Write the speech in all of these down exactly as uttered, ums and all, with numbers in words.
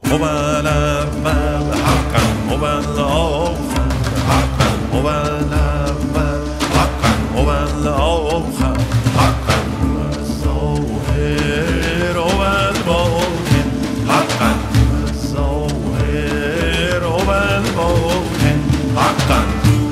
هو الأول حقا هو الآخر حقا هو الأول حقا هو الآخر حقا هو الظاهر هو الباطن حقا هو الظاهر هو الباطن حقا.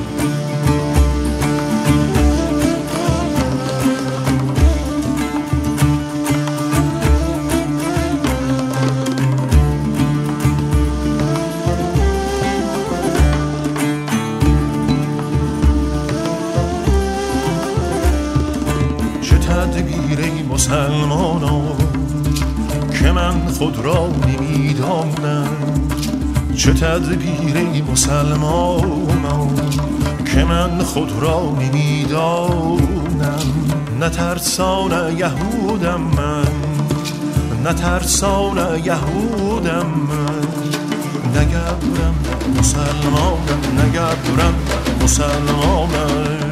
تدبیر مسلمانان که من خود را نمیدانم، چه تدبیر مسلمانان که من خود را نمیدانم. نترسان یهودم من، نترسان یهودم من، نگبرم مسلمانم، نگبرم مسلمانم.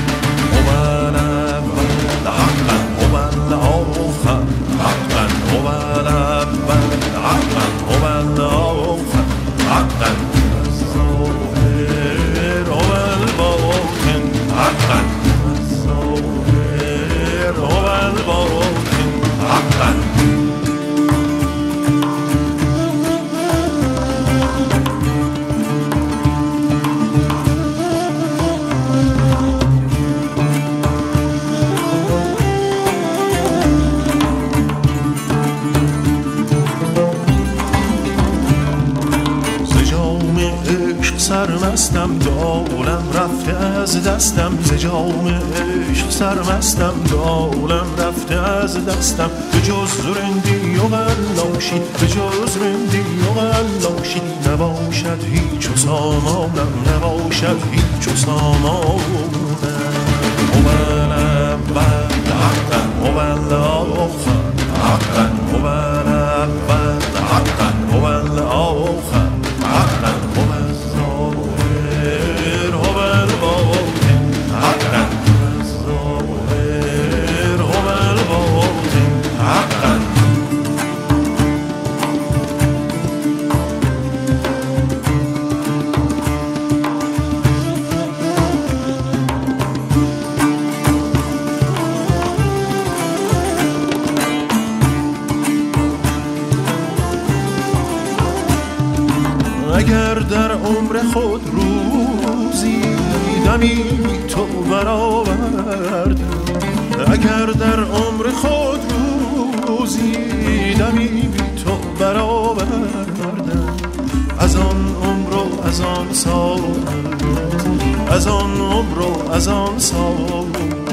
حقا هو الآخر حقا هو الأول حقا هو الآخر حقا هو الظاهر هو الباطن حقا هو الظاهر هو الباطن حقا. سرمستم دالم رفته از دستم، ز جام عشق سرمستم دالم رفته از دستم. به جز رندی و غلاشی، به جز رندی و غلاشی نباشد هیچ و سامانم، نباشد هیچ و سامانم. هو الأول حقا هو الآخر حقا هو الأول حقا هو الآخر حقا هو الظاهر هو الباطن حقا هو الظاهر هو الباطن حقا. اگر در عمر خود روزی دمی تو برآوردم، اگر در عمر خود روزی دمی بی تو برآوردم، از آن عمر و از آن سال، از آن عمر و از آن سال